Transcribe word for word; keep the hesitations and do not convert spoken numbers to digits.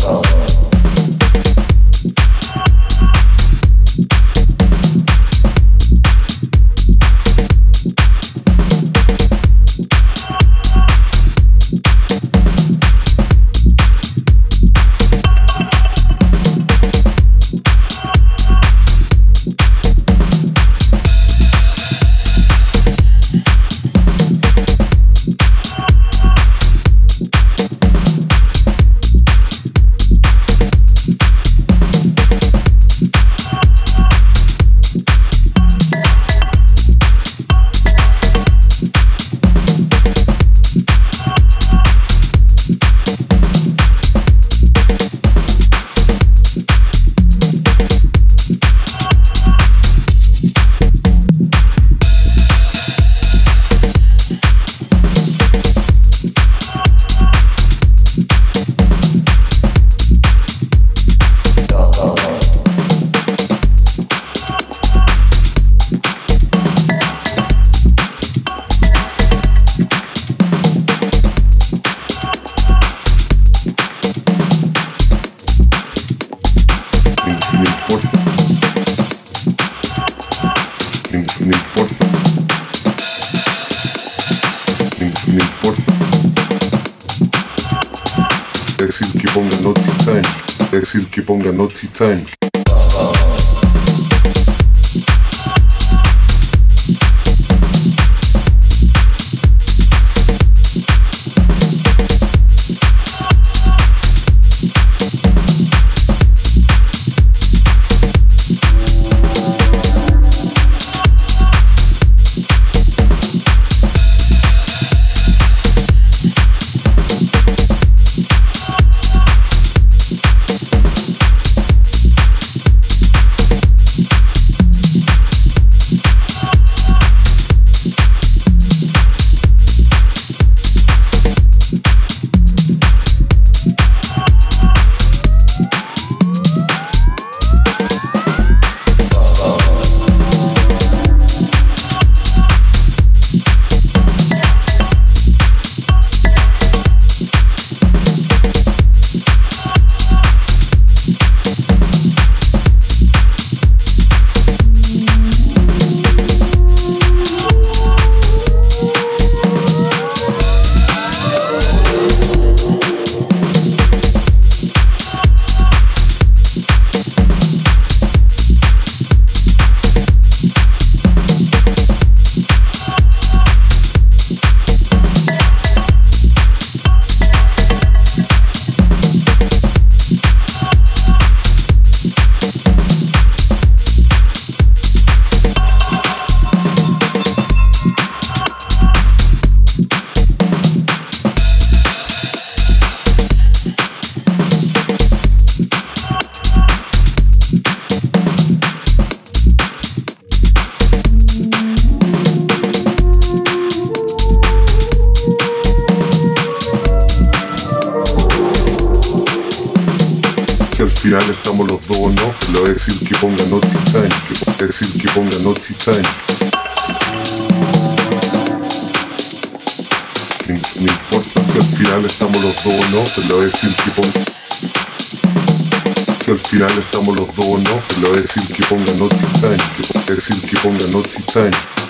Decir que ponga Naughty Time, decir que ponga Naughty Time. Al final estamos los dos, ¿no? Le voy a decir que ponga Naughty Time, que voy a decir que ponga Naughty Time. No, no importa si al final estamos los dos, ¿no? Le voy a decir que ponga. Si al final estamos los dos, ¿no? Le voy a decir que ponga Naughty Time, que voy a decir que ponga Naughty Time.